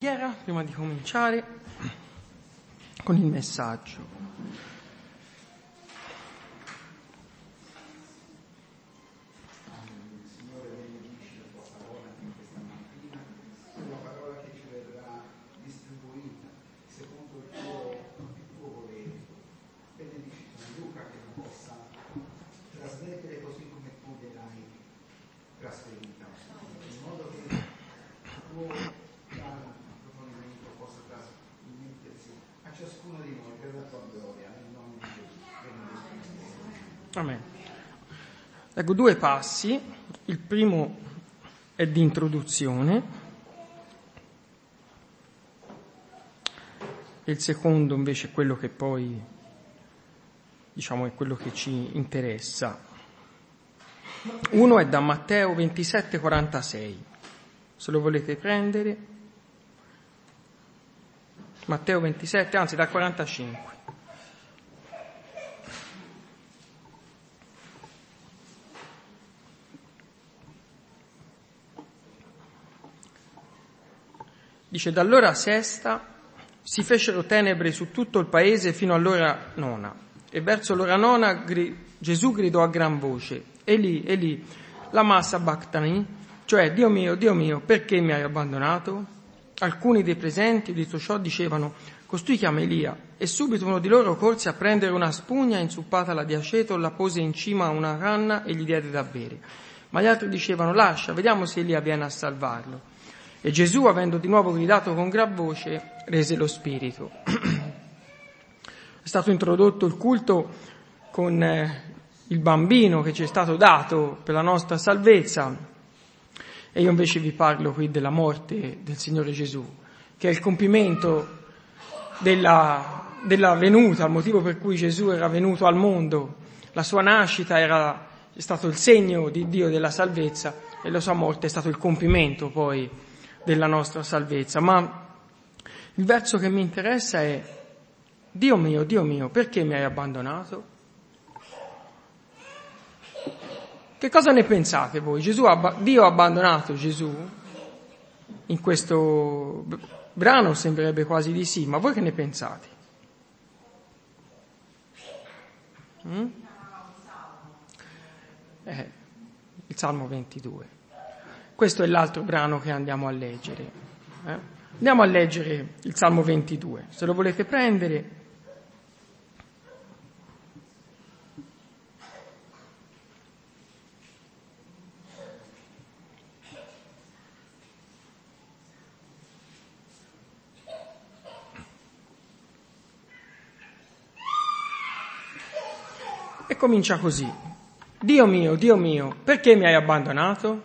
Prima di cominciare con il messaggio. Signore, benedici la tua parola anche questa mattina, una parola che ci verrà distribuita secondo il tuo volere. Benedici Luca che non possa trasmettere così come tu gliel'hai trasferita, in modo che il tuo possa trasmettersi a ciascuno di noi per la tua gloria, nel nome di Gesù. Amen. Leggo due passi, il primo è di introduzione e il secondo invece è quello che poi, è quello che ci interessa. Uno è da Matteo 27,46, se lo volete prendere. Matteo 27, anzi dal 45. Dice: dall'ora sesta si fecero tenebre su tutto il paese fino all'ora nona, e verso l'ora nona Gesù gridò a gran voce: Eli, Eli, lama sabachthani, cioè Dio mio, perché mi hai abbandonato? Alcuni dei presenti, udito ciò, dicevano: costui chiama Elia. E subito uno di loro corse a prendere una spugna inzuppatala di aceto, la pose in cima a una canna e gli diede da bere. Ma gli altri dicevano: lascia, vediamo se Elia viene a salvarlo. E Gesù, avendo di nuovo gridato con gran voce, rese lo spirito. È stato introdotto il culto con il bambino che ci è stato dato per la nostra salvezza. E io invece vi parlo qui della morte del Signore Gesù, che è il compimento della venuta, il motivo per cui Gesù era venuto al mondo. La sua nascita è stato il segno di Dio della salvezza e la sua morte è stato il compimento poi della nostra salvezza. Ma il verso che mi interessa è: Dio mio, perché mi hai abbandonato? Che cosa ne pensate voi? Dio ha abbandonato Gesù? In questo brano sembrerebbe quasi di sì, ma voi che ne pensate? Il Salmo 22. Questo è l'altro brano che andiamo a leggere. Andiamo a leggere il Salmo 22. Se lo volete prendere. E comincia così: Dio mio, perché mi hai abbandonato?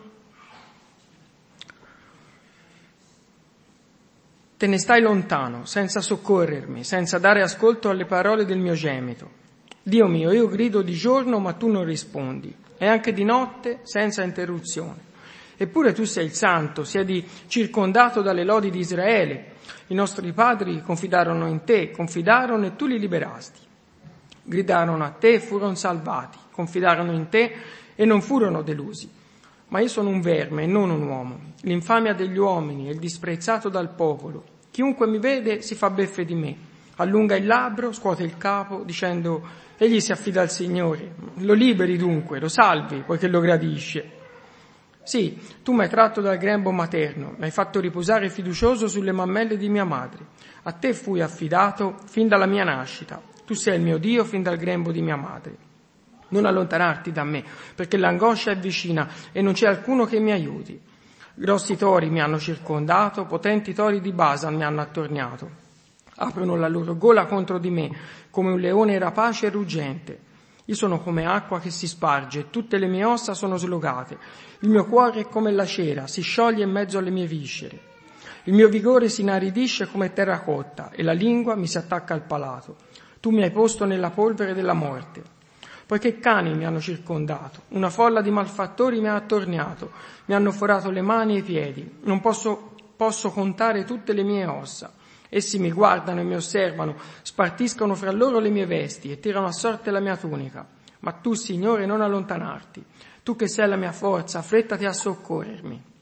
Te ne stai lontano, senza soccorrermi, senza dare ascolto alle parole del mio gemito. Dio mio, io grido di giorno, ma tu non rispondi, e anche di notte, senza interruzione. Eppure tu sei il Santo, siedi circondato dalle lodi di Israele. I nostri padri confidarono in te, confidarono e tu li liberasti. Gridarono a te e furono salvati, confidarono in te e non furono delusi. Ma io sono un verme e non un uomo, l'infamia degli uomini e il disprezzato dal popolo. Chiunque mi vede si fa beffe di me, allunga il labbro, scuote il capo, dicendo: egli si affida al Signore. Lo liberi dunque, lo salvi, poiché lo gradisce. Sì, tu mi hai tratto dal grembo materno, mi hai fatto riposare fiducioso sulle mammelle di mia madre. A te fui affidato fin dalla mia nascita. Tu sei il mio Dio fin dal grembo di mia madre. Non allontanarti da me, perché l'angoscia è vicina e non c'è alcuno che mi aiuti. Grossi tori mi hanno circondato, potenti tori di Basan mi hanno attorniato. Aprono la loro gola contro di me, come un leone rapace e ruggente. Io sono come acqua che si sparge, tutte le mie ossa sono slogate. Il mio cuore è come la cera, si scioglie in mezzo alle mie viscere. Il mio vigore si inaridisce come terracotta e la lingua mi si attacca al palato. Tu mi hai posto nella polvere della morte. Poiché cani mi hanno circondato, una folla di malfattori mi ha attorniato, mi hanno forato le mani e i piedi, non posso contare tutte le mie ossa. Essi mi guardano e mi osservano, spartiscono fra loro le mie vesti e tirano a sorte la mia tunica. Ma tu, Signore, non allontanarti. Tu che sei la mia forza, affrettati a soccorrermi.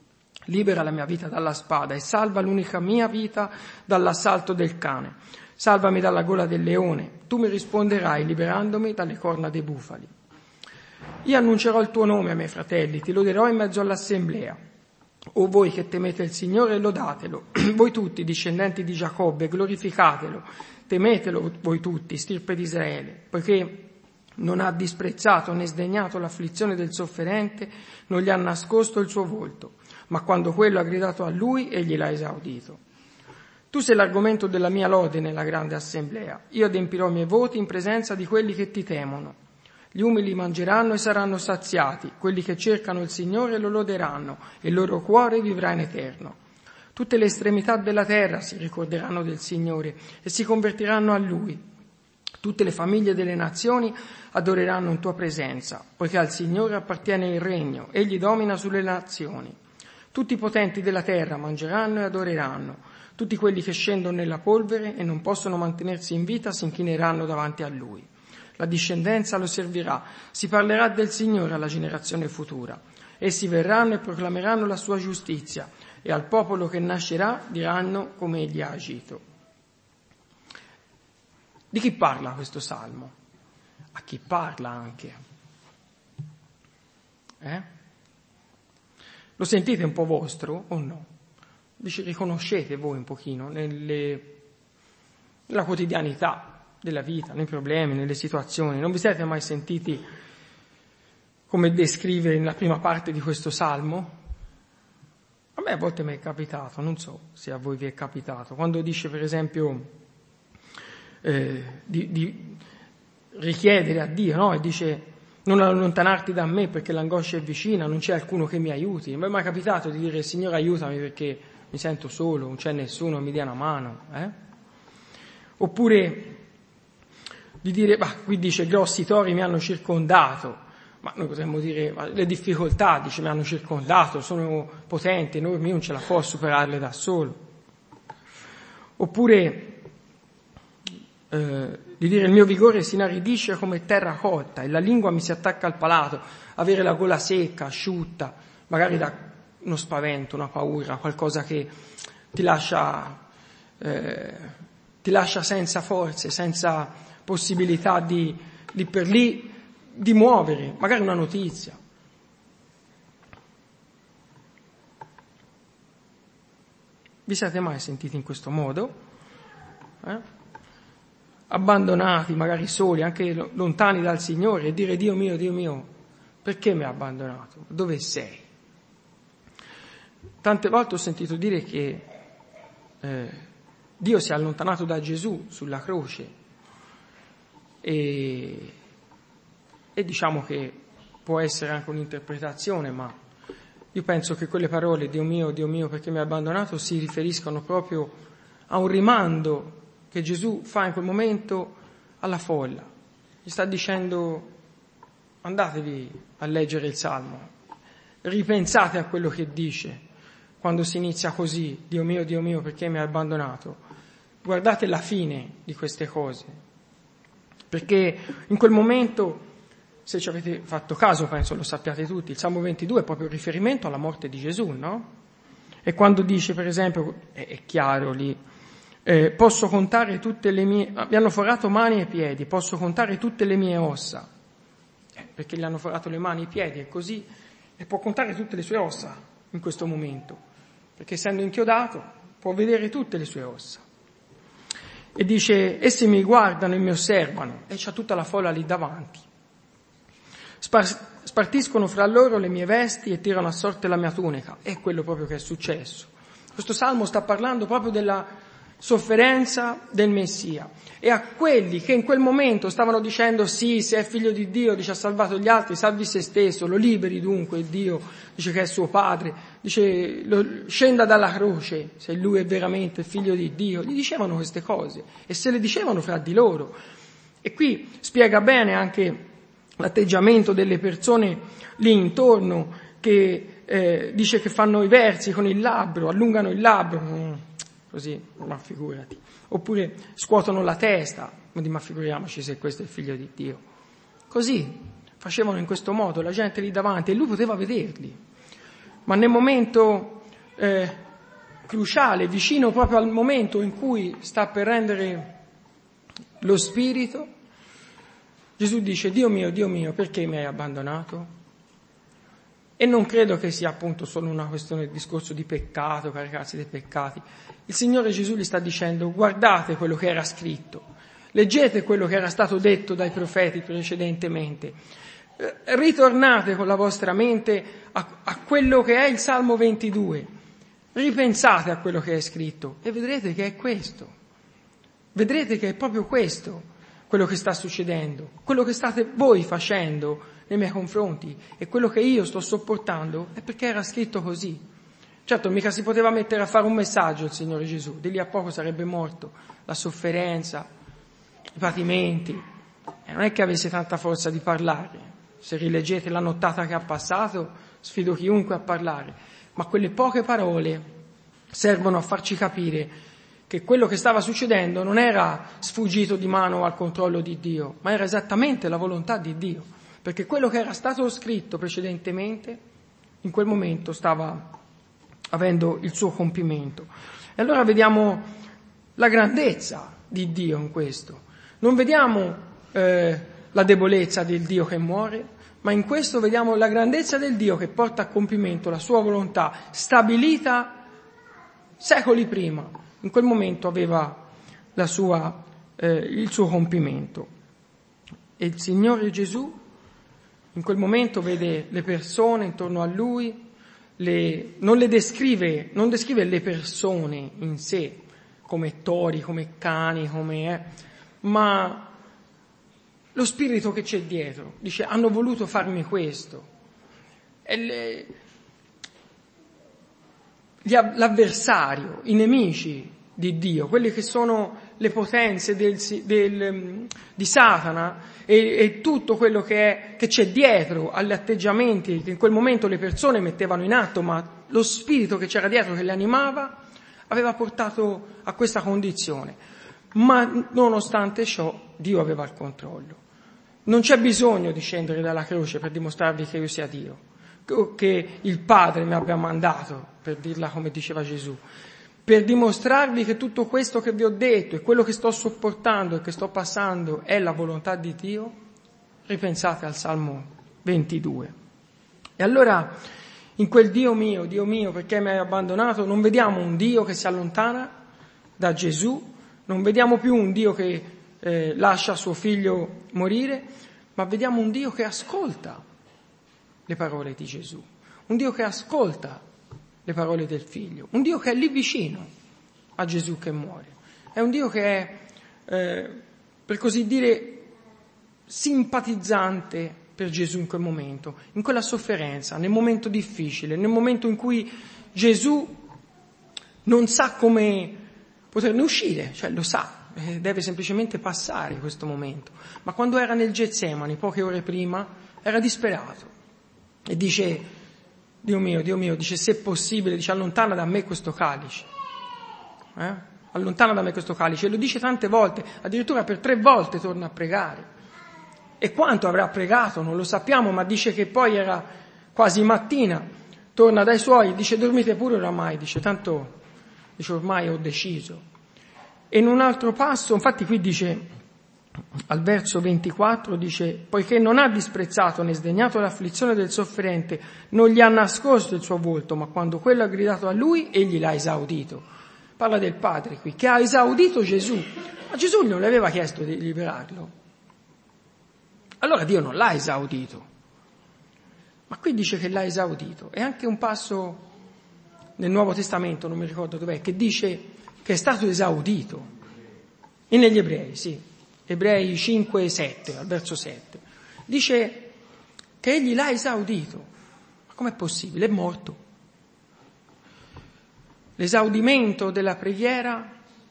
Libera la mia vita dalla spada e salva l'unica mia vita dall'assalto del cane. Salvami dalla gola del leone. Tu mi risponderai liberandomi dalle corna dei bufali. Io annuncerò il tuo nome ai miei fratelli, ti loderò in mezzo all'assemblea. O voi che temete il Signore, lodatelo. Voi tutti, discendenti di Giacobbe, glorificatelo. Temetelo voi tutti, stirpe di Israele, poiché non ha disprezzato né sdegnato l'afflizione del sofferente, non gli ha nascosto il suo volto. Ma quando quello ha gridato a lui, egli l'ha esaudito. Tu sei l'argomento della mia lode nella grande assemblea. Io adempirò i miei voti in presenza di quelli che ti temono. Gli umili mangeranno e saranno saziati, quelli che cercano il Signore lo loderanno, e il loro cuore vivrà in eterno. Tutte le estremità della terra si ricorderanno del Signore e si convertiranno a Lui. Tutte le famiglie delle nazioni adoreranno in tua presenza, poiché al Signore appartiene il regno, egli domina sulle nazioni. Tutti i potenti della terra mangeranno e adoreranno. Tutti quelli che scendono nella polvere e non possono mantenersi in vita si inchineranno davanti a Lui. La discendenza lo servirà. Si parlerà del Signore alla generazione futura. Essi verranno e proclameranno la sua giustizia e al popolo che nascerà diranno come egli ha agito. Di chi parla questo salmo? A chi parla anche? Lo sentite un po' vostro o no? Vi ci riconoscete voi un pochino nella quotidianità della vita, nei problemi, nelle situazioni? Non vi siete mai sentiti come descrive nella prima parte di questo salmo? A me a volte mi è capitato, non so se a voi vi è capitato, quando dice per esempio di richiedere a Dio, no? E dice non allontanarti da me perché l'angoscia è vicina, non c'è alcuno che mi aiuti. Non mi è mai capitato di dire Signore aiutami perché mi sento solo, non c'è nessuno che mi dia una mano. Oppure di dire, qui dice grossi tori mi hanno circondato, ma noi potremmo dire le difficoltà, dice mi hanno circondato, sono potenti, io non ce la posso superarle da solo. Oppure di dire il mio vigore si inaridisce come terra cotta e la lingua mi si attacca al palato, avere la gola secca, asciutta, magari da uno spavento, una paura, qualcosa che ti lascia senza forze, senza possibilità di lì per lì di muovere, magari una notizia. Vi siete mai sentiti in questo modo? Abbandonati, magari soli, anche lontani dal Signore, e dire Dio mio, perché mi hai abbandonato? Dove sei? Tante volte ho sentito dire che Dio si è allontanato da Gesù sulla croce e diciamo che può essere anche un'interpretazione, ma io penso che quelle parole Dio mio, perché mi hai abbandonato si riferiscono proprio a un rimando che Gesù fa in quel momento alla folla. Gli sta dicendo andatevi a leggere il Salmo, ripensate a quello che dice quando si inizia così, Dio mio, perché mi hai abbandonato? Guardate la fine di queste cose, perché in quel momento, se ci avete fatto caso, penso lo sappiate tutti, il Salmo 22 è proprio un riferimento alla morte di Gesù, no? E quando dice, per esempio, è chiaro lì, posso contare tutte le mie, mi hanno forato mani e piedi, posso contare tutte le mie ossa, perché gli hanno forato le mani e i piedi, è così, e può contare tutte le sue ossa in questo momento, perché essendo inchiodato può vedere tutte le sue ossa. E dice, essi mi guardano e mi osservano, e c'ha tutta la folla lì davanti. Spartiscono fra loro le mie vesti e tirano a sorte la mia tunica. È quello proprio che è successo. Questo salmo sta parlando proprio della sofferenza del Messia, e a quelli che in quel momento stavano dicendo sì, se è figlio di Dio, dice ha salvato gli altri, salvi se stesso, lo liberi dunque, Dio dice che è suo padre, dice scenda dalla croce se lui è veramente figlio di Dio, gli dicevano queste cose e se le dicevano fra di loro. E qui spiega bene anche l'atteggiamento delle persone lì intorno che dice che fanno i versi con il labbro, allungano il labbro, così, ma figurati. Oppure scuotono la testa, ma figuriamoci se questo è il figlio di Dio. Così facevano in questo modo la gente lì davanti e lui poteva vederli. Ma nel momento cruciale, vicino proprio al momento in cui sta per rendere lo spirito, Gesù dice: Dio mio, perché mi hai abbandonato? E non credo che sia appunto solo una questione di discorso di peccato, caricarsi dei peccati. Il Signore Gesù gli sta dicendo: guardate quello che era scritto, leggete quello che era stato detto dai profeti precedentemente, ritornate con la vostra mente a quello che è il Salmo 22, ripensate a quello che è scritto e vedrete che è questo, vedrete che è proprio questo quello che sta succedendo, quello che state voi facendo nei miei confronti e quello che io sto sopportando è perché era scritto così. Certo, mica si poteva mettere a fare un messaggio il Signore Gesù, di lì a poco sarebbe morto, la sofferenza, i patimenti, non è che avesse tanta forza di parlare. Se rileggete la nottata che ha passato, sfido chiunque a parlare, ma quelle poche parole servono a farci capire che quello che stava succedendo non era sfuggito di mano al controllo di Dio, ma era esattamente la volontà di Dio, perché quello che era stato scritto precedentemente in quel momento stava avendo il suo compimento. E allora vediamo la grandezza di Dio in questo. Non vediamo la debolezza del Dio che muore, ma in questo vediamo la grandezza del Dio che porta a compimento la sua volontà stabilita secoli prima. In quel momento aveva il suo compimento. E il Signore Gesù in quel momento vede le persone intorno a Lui, non descrive le persone in sé come tori, come cani, ma lo spirito che c'è dietro. Dice: hanno voluto farmi questo. L'avversario, i nemici di Dio, quelle che sono le potenze di Satana e tutto quello che c'è dietro agli atteggiamenti che in quel momento le persone mettevano in atto, ma lo spirito che c'era dietro che le animava aveva portato a questa condizione. Ma nonostante ciò Dio aveva il controllo. Non c'è bisogno di scendere dalla croce per dimostrarvi che io sia Dio, che il Padre mi abbia mandato, per dirla come diceva Gesù, per dimostrarvi che tutto questo che vi ho detto e quello che sto sopportando e che sto passando è la volontà di Dio. Ripensate al Salmo 22. E allora in quel Dio mio, perché mi hai abbandonato, non vediamo un Dio che si allontana da Gesù, non vediamo più un Dio che lascia suo figlio morire, ma vediamo un Dio che ascolta le parole di Gesù, un Dio che ascolta le parole del figlio, un Dio che è lì vicino a Gesù che muore, è un Dio che è, per così dire, simpatizzante per Gesù in quel momento, in quella sofferenza, nel momento difficile, nel momento in cui Gesù non sa come poterne uscire, cioè lo sa, deve semplicemente passare questo momento, ma quando era nel Getsemani, poche ore prima, era disperato e dice: Dio mio, dice, se è possibile, dice, allontana da me questo calice, allontana da me questo calice, e lo dice tante volte, addirittura per 3 volte torna a pregare. E quanto avrà pregato non lo sappiamo, ma dice che poi era quasi mattina, torna dai suoi, dice: dormite pure oramai, dice, tanto, dice, ormai ho deciso. E in un altro passo, infatti qui dice, al verso 24, dice: poiché non ha disprezzato né sdegnato l'afflizione del sofferente, non gli ha nascosto il suo volto, ma quando quello ha gridato a lui, egli l'ha esaudito. Parla del Padre qui, che ha esaudito Gesù, ma Gesù non le aveva chiesto di liberarlo. Allora Dio non l'ha esaudito, ma qui dice che l'ha esaudito. E anche un passo nel Nuovo Testamento, non mi ricordo dov'è, che dice che è stato esaudito. E negli Ebrei, sì, Ebrei 5 e 7, al verso 7, dice che egli l'ha esaudito. Ma com'è possibile? È morto. L'esaudimento della preghiera,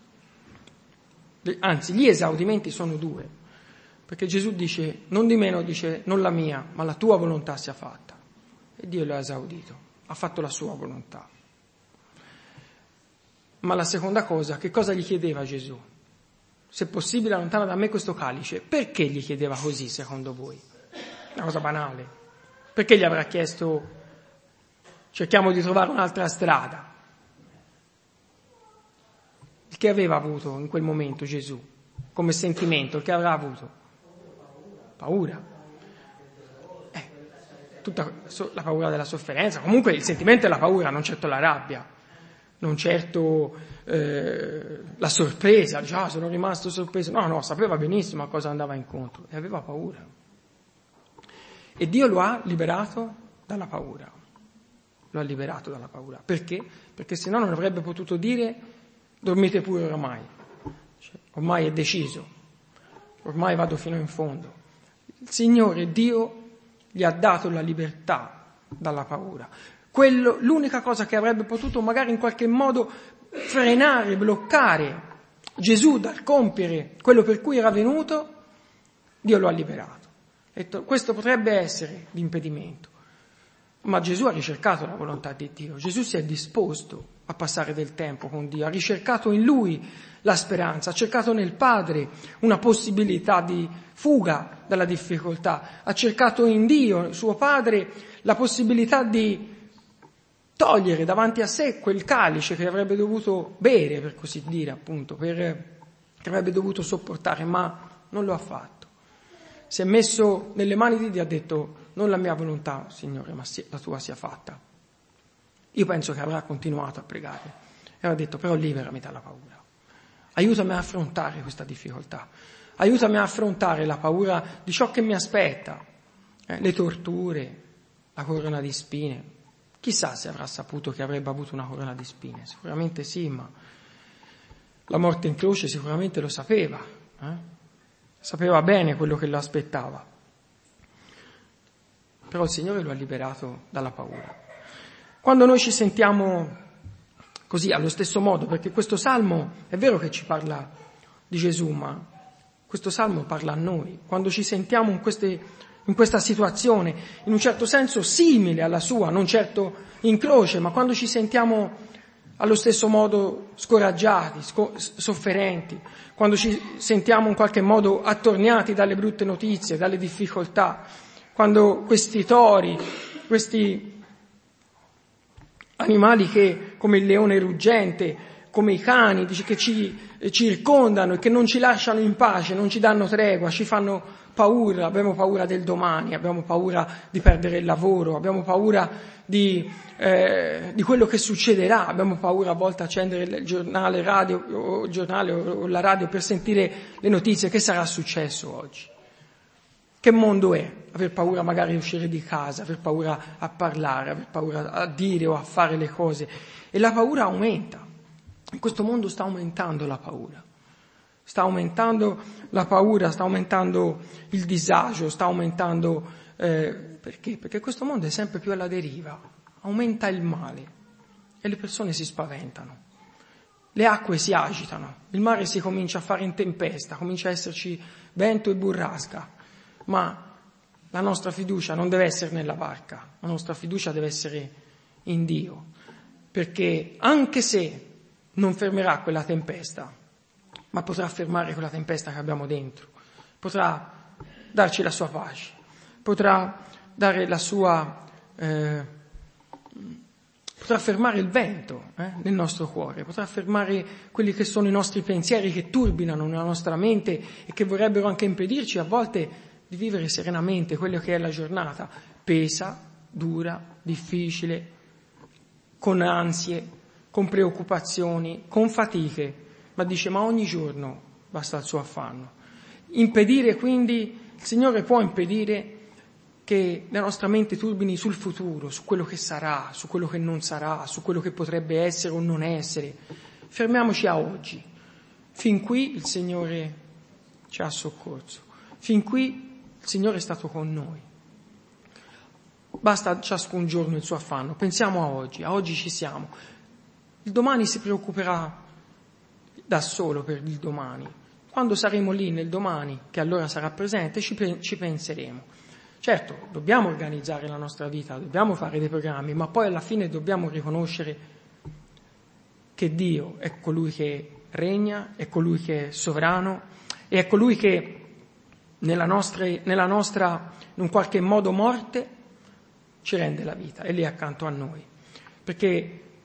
anzi gli esaudimenti sono 2, perché Gesù dice: non di meno, dice, non la mia, ma la tua volontà sia fatta. E Dio lo ha esaudito, ha fatto la sua volontà. Ma la seconda cosa, che cosa gli chiedeva Gesù? Se possibile allontana da me questo calice. Perché gli chiedeva così, secondo voi? Una cosa banale. Perché gli avrà chiesto: cerchiamo di trovare un'altra strada? Il che aveva avuto in quel momento Gesù, come sentimento, il che avrà avuto? Paura. Tutta la paura della sofferenza, comunque il sentimento è la paura, non certo la rabbia, non certo la sorpresa, dice sono rimasto sorpreso, no, sapeva benissimo a cosa andava incontro e aveva paura. E Dio lo ha liberato dalla paura, perché? Perché se no non avrebbe potuto dire dormite pure oramai, cioè, ormai è deciso, ormai vado fino in fondo. Il Signore Dio gli ha dato la libertà dalla paura. L'unica cosa che avrebbe potuto magari in qualche modo frenare, bloccare Gesù dal compiere quello per cui era venuto, Dio lo ha liberato. Questo potrebbe essere l'impedimento. Ma Gesù ha ricercato la volontà di Dio, Gesù si è disposto a passare del tempo con Dio, ha ricercato in Lui la speranza, ha cercato nel Padre una possibilità di fuga dalla difficoltà, ha cercato in Dio, suo Padre, la possibilità di togliere davanti a sé quel calice che avrebbe dovuto bere, per così dire, appunto, che avrebbe dovuto sopportare, ma non lo ha fatto. Si è messo nelle mani di Dio e ha detto: non la mia volontà, Signore, ma la tua sia fatta. Io penso che avrà continuato a pregare e avrà detto: però liberami dalla paura, aiutami a affrontare questa difficoltà, aiutami a affrontare la paura di ciò che mi aspetta, le torture, la corona di spine. Chissà se avrà saputo che avrebbe avuto una corona di spine, sicuramente sì, ma la morte in croce sicuramente lo sapeva, sapeva bene quello che lo aspettava. Però il Signore lo ha liberato dalla paura. Quando noi ci sentiamo così, allo stesso modo, perché questo salmo è vero che ci parla di Gesù, ma questo salmo parla a noi. Quando ci sentiamo in questa situazione, in un certo senso simile alla sua, non certo in croce, ma quando ci sentiamo allo stesso modo scoraggiati, sofferenti, quando ci sentiamo in qualche modo attorniati dalle brutte notizie, dalle difficoltà, quando questi tori, questi animali che, come il leone ruggente, come i cani, che ci circondano e che non ci lasciano in pace, non ci danno tregua, ci fanno paura, abbiamo paura del domani, abbiamo paura di perdere il lavoro, abbiamo paura di quello che succederà, abbiamo paura a volte a accendere il giornale o la radio per sentire le notizie, che sarà successo oggi. Che mondo è? Aver paura magari di uscire di casa, aver paura a parlare, aver paura a dire o a fare le cose. E la paura aumenta. In questo mondo sta aumentando la paura. Sta aumentando la paura, sta aumentando il disagio, sta aumentando... perché? Perché questo mondo è sempre più alla deriva. Aumenta il male e le persone si spaventano. Le acque si agitano, il mare si comincia a fare in tempesta, comincia a esserci vento e burrasca. Ma la nostra fiducia non deve essere nella barca, la nostra fiducia deve essere in Dio, perché anche se non fermerà quella tempesta, ma potrà fermare quella tempesta che abbiamo dentro, potrà darci la sua pace, potrà dare la sua, potrà fermare il vento nel nostro cuore, potrà fermare quelli che sono i nostri pensieri che turbinano nella nostra mente e che vorrebbero anche impedirci a volte di vivere serenamente quello che è la giornata, pesa, dura, difficile, con ansie, con preoccupazioni, con fatiche, ma dice: ma ogni giorno basta il suo affanno. Impedire quindi, il Signore può impedire che la nostra mente turbini sul futuro, su quello che sarà, su quello che non sarà, su quello che potrebbe essere o non essere. Fermiamoci a oggi. Fin qui il Signore ci ha soccorso. Fin qui il Signore è stato con noi. Basta ciascun giorno il suo affanno. Pensiamo a oggi ci siamo. Il domani si preoccuperà da solo per il domani. Quando saremo lì nel domani, che allora sarà presente, ci penseremo. Certo, dobbiamo organizzare la nostra vita, dobbiamo fare dei programmi, ma poi alla fine dobbiamo riconoscere che Dio è colui che regna, è colui che è sovrano, e è colui che nella nostra, in un qualche modo, morte, ci rende la vita, è lì accanto a noi. Perché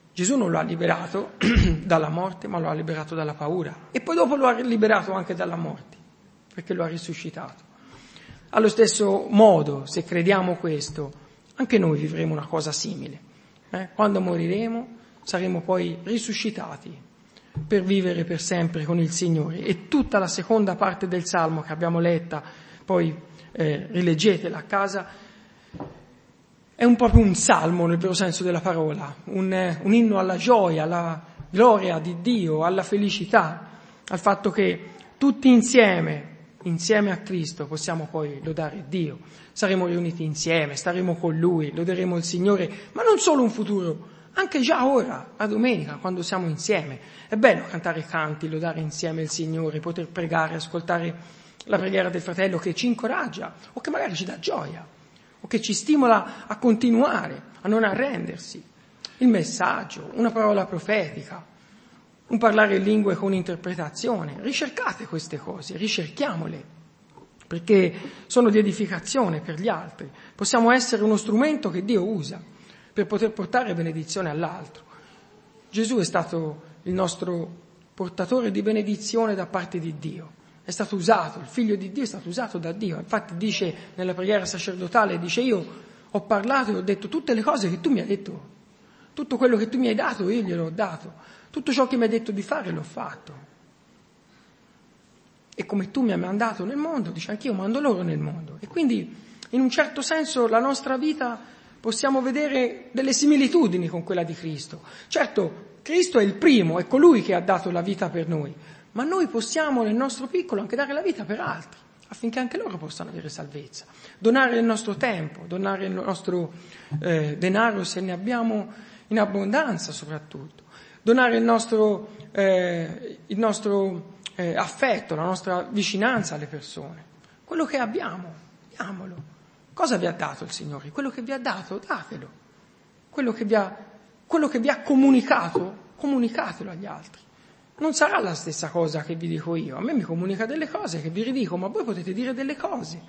Gesù non lo ha liberato dalla morte, ma lo ha liberato dalla paura. E poi dopo lo ha liberato anche dalla morte, perché lo ha risuscitato. Allo stesso modo, se crediamo questo, anche noi vivremo una cosa simile. Quando moriremo saremo poi risuscitati per vivere per sempre con il Signore. E tutta la seconda parte del Salmo che abbiamo letta, poi rileggetela a casa, è proprio un salmo nel vero senso della parola, un inno alla gioia, alla gloria di Dio, alla felicità, al fatto che tutti insieme a Cristo possiamo poi lodare Dio. Saremo riuniti insieme, staremo con Lui, loderemo il Signore, ma non solo in futuro, anche già ora, a domenica, quando siamo insieme. È bello cantare canti, lodare insieme il Signore, poter pregare, ascoltare la preghiera del fratello che ci incoraggia o che magari ci dà gioia o che ci stimola a continuare, a non arrendersi. Il messaggio, una parola profetica, un parlare in lingue con interpretazione. Ricercate queste cose, ricerchiamole, perché sono di edificazione per gli altri. Possiamo essere uno strumento che Dio usa per poter portare benedizione all'altro. Gesù è stato il nostro portatore di benedizione da parte di Dio. È stato usato, il Figlio di Dio è stato usato da Dio. Infatti dice nella preghiera sacerdotale, dice: io ho parlato e ho detto tutte le cose che tu mi hai detto, tutto quello che tu mi hai dato io glielo ho dato, tutto ciò che mi hai detto di fare l'ho fatto. E come tu mi hai mandato nel mondo, dice, anch'io mando loro nel mondo. E quindi in un certo senso la nostra vita possiamo vedere delle similitudini con quella di Cristo. Certo, Cristo è il primo, è colui che ha dato la vita per noi, ma noi possiamo nel nostro piccolo anche dare la vita per altri, affinché anche loro possano avere salvezza. Donare il nostro tempo, donare il nostro denaro se ne abbiamo in abbondanza soprattutto, donare il nostro affetto, la nostra vicinanza alle persone. Quello che abbiamo, diamolo. Cosa vi ha dato il Signore? Quello che vi ha dato, datelo. Quello che vi ha comunicato, comunicatelo agli altri. Non sarà la stessa cosa che vi dico io. A me mi comunica delle cose che vi ridico, ma voi potete dire delle cose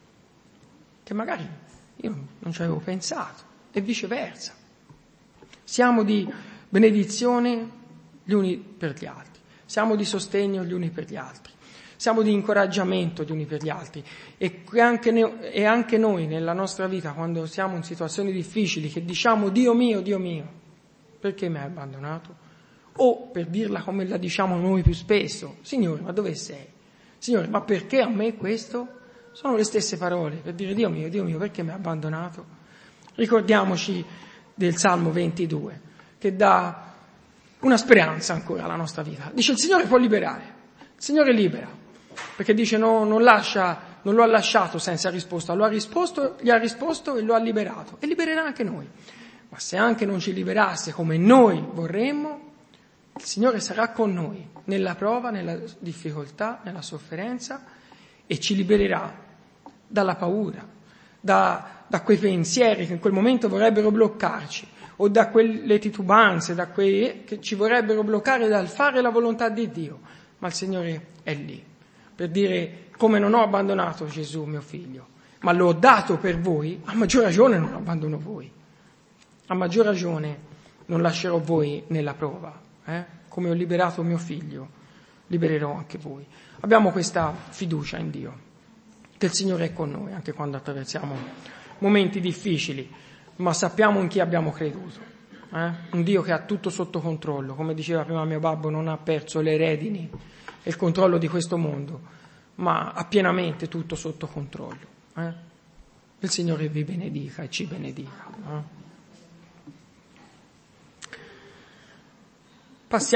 che magari io non ci avevo pensato, e viceversa. Siamo di benedizione gli uni per gli altri, siamo di sostegno gli uni per gli altri, siamo di incoraggiamento gli uni per gli altri, e anche noi nella nostra vita, quando siamo in situazioni difficili, che diciamo Dio mio, perché mi hai abbandonato? O, per dirla come la diciamo noi più spesso, Signore, ma dove sei? Signore, ma perché a me questo? Sono le stesse parole per dire Dio mio, perché mi hai abbandonato? Ricordiamoci del Salmo 22, che dà una speranza ancora alla nostra vita. Dice: il Signore può liberare, il Signore libera, perché dice non lo ha lasciato senza risposta, gli ha risposto e lo ha liberato, e libererà anche noi. Ma se anche non ci liberasse come noi vorremmo, il Signore sarà con noi nella prova, nella difficoltà, nella sofferenza, e ci libererà dalla paura, da quei pensieri che in quel momento vorrebbero bloccarci, o da quelle titubanze, da quei che ci vorrebbero bloccare dal fare la volontà di Dio. Ma il Signore è lì per dire: come non ho abbandonato Gesù mio figlio, ma l'ho dato per voi, a maggior ragione non abbandono voi, a maggior ragione non lascerò voi nella prova. Come ho liberato mio figlio, libererò anche voi. Abbiamo questa fiducia in Dio, che il Signore è con noi anche quando attraversiamo momenti difficili, ma sappiamo in chi abbiamo creduto. Un Dio che ha tutto sotto controllo, come diceva prima mio babbo, non ha perso le redini e il controllo di questo mondo, ma ha pienamente tutto sotto controllo. Il Signore vi benedica e ci benedica.